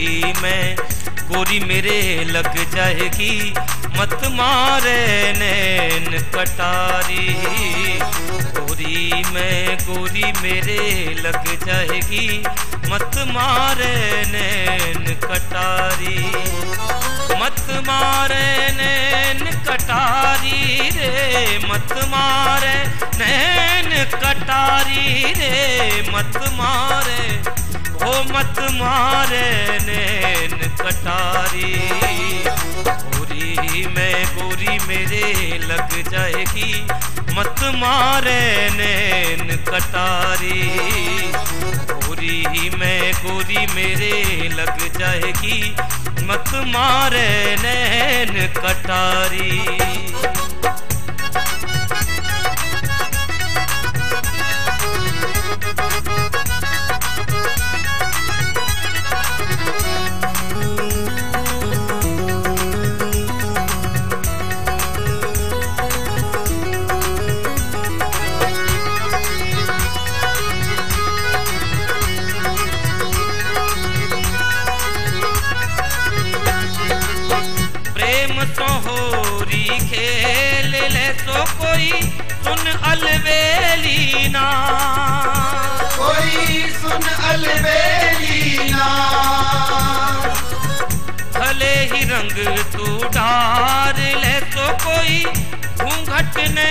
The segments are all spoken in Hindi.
गोरी में गोरी मेरे लग जाएगी, मत मारे नैन कटारी। गोरी में गोरी मेरे लग जाएगी, मत मारे नैन कटारी। मत मारे नैन कटारी रे, मत मारे नैन कटारी रे, मत मारे ओ मत मारे नैन कटारी। गोरी में गोरी मेरे लग जाएगी, मत मारे नैन कटारी। गोरी में गोरी मेरे लग जाएगी, मत मारे नैन कटारी। सोहोरी खेल ले सो कोई सुन अलवेली ना, कोई सुन अलवेली ना। भले ही रंग तू डार ले तो कोई घूंघट ने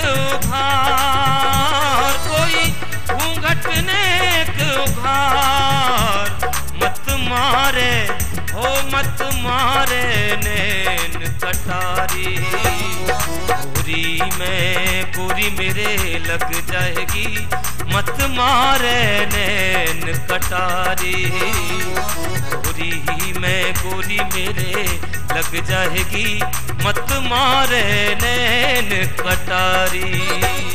उघार, कोई घूंघट ने उघार। मत मारे हो मत मारे नैन कटारी। गोरी में गोरी मेरे लग जाएगी, मत मारे नैन कटारी। गोरी में गोरी मेरे लग जाएगी, मत मारे नैन कटारी।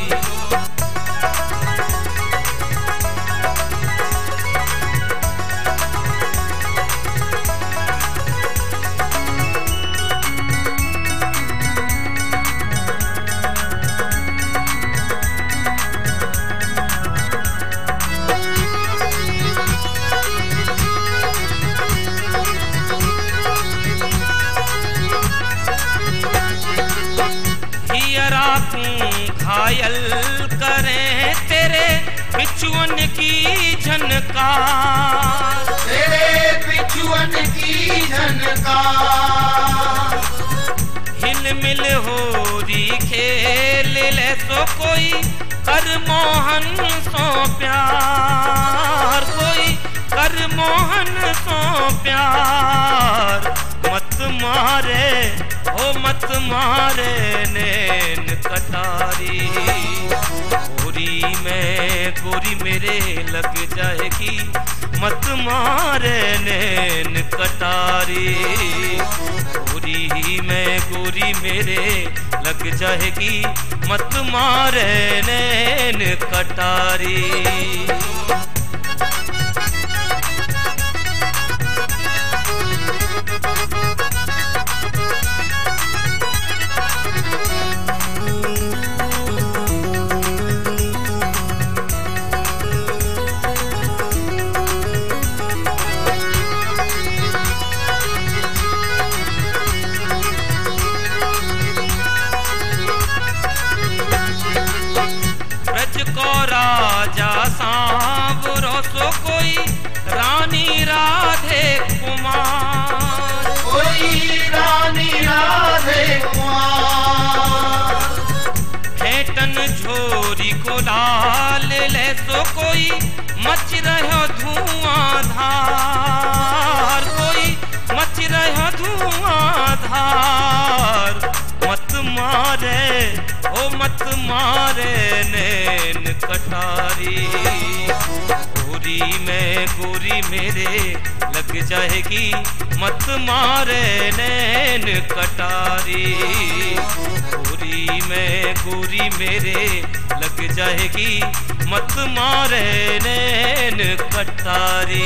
घायल करें तेरे बिछुअन की झनकार, तेरे बिछुअन की झनकार। हिल मिल होरी खेल ले सो कोई कर मोहन सो प्यार, कोई कर मोहन सो प्यार। मत मारे ओ मत मारे नैन कटारी। गोरी में गोरी मेरे लग जाएगी, मत मारे नैन कटारी। गोरी में गोरी मेरे लग जाएगी, मत मारे नैन कटारी। राजा सांवरो सो कोई रानी राधे कुमार, कोई रानी राधे कुमार। हेटन झोरी को लाल ले सो कोई मच रहो धुआं धार, कोई मच रहो धुआं धार। मत मारे ओ मत मारे नैन कटारी। गोरी में गोरी मेरे लग जाएगी, मत मारे नैन कटारी। गोरी में गोरी मेरे लग जाएगी, मत मारे नैन कटारी।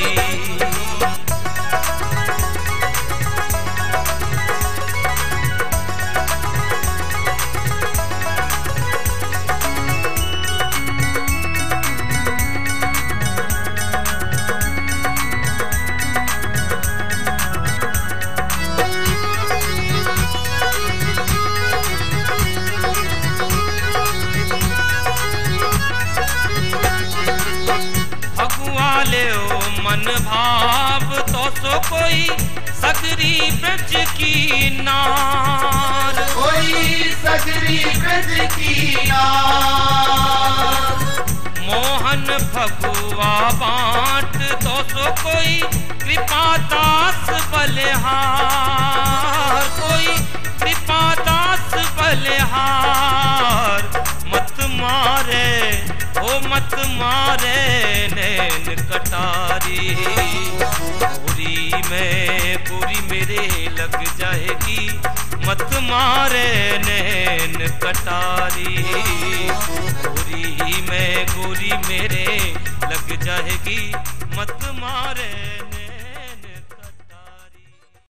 मन भाव तो सो कोई सगरी ब्रज की नार, कोई सगरी ब्रज की नार। मोहन भगुआ बांट तो सो कोई कृपा दास बलिहार, कोई कृपा दास बलिहार। मत मारे ओ मत मारे नैन कटारी, गोरी मेरे लग जाएगी, मत मारे नैन कटारी। गोरी मेरे लग जाएगी, मत मारे।